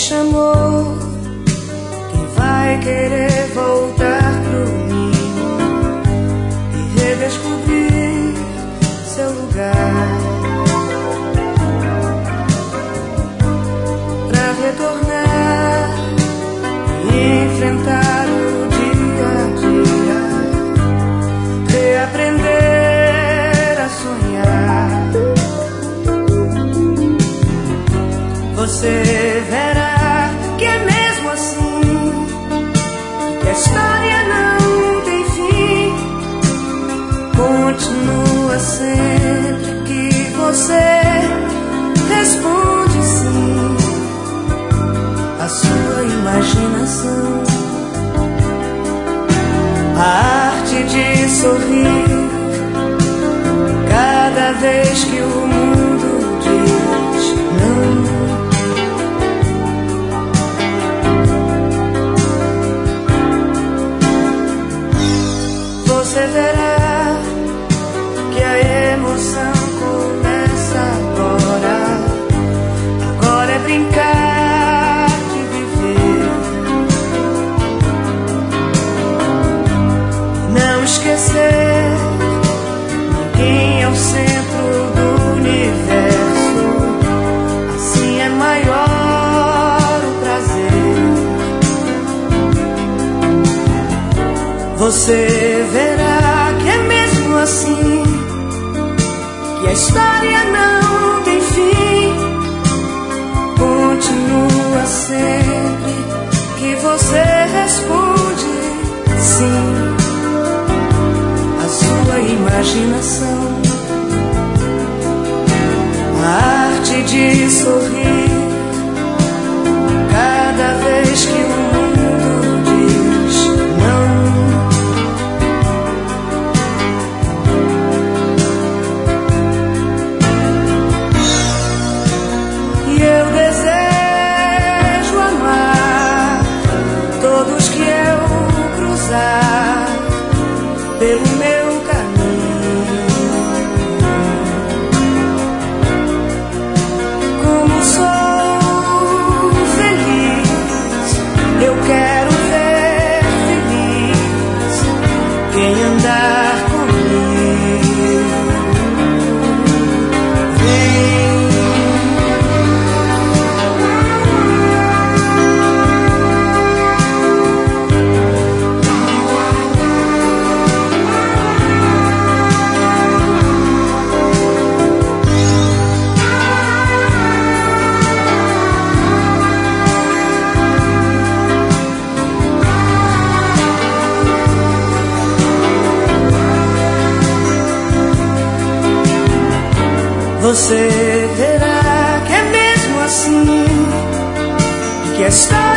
chamou, quem vai querer voltar pro ninho e redescobrir seu lugar, pra retornar e enfrentar o dia a dia, reaprender a sonhar. Você verá que é mesmo assim, que a história não tem fim. Continua sempre que você responde sim à sua imaginação. A arte de sorrir cada vez que o mundo diz não. Você verá que a emoção começa agora. Agora é brincar de viver, não esquecer, ninguém é o centro do universo. Assim é maior o prazer. Você verá que é mesmo assim, que a história não tem fim. Continua sempre que você responde sim à sua imaginação. A arte de sorrir cada vez que o mundo diz não. Eu desejo amar todos que eu cruzar pelo meu caminho. Como sou feliz, eu quero ver feliz quem andar comigo. Vem. Você verá que é mesmo assim, que a história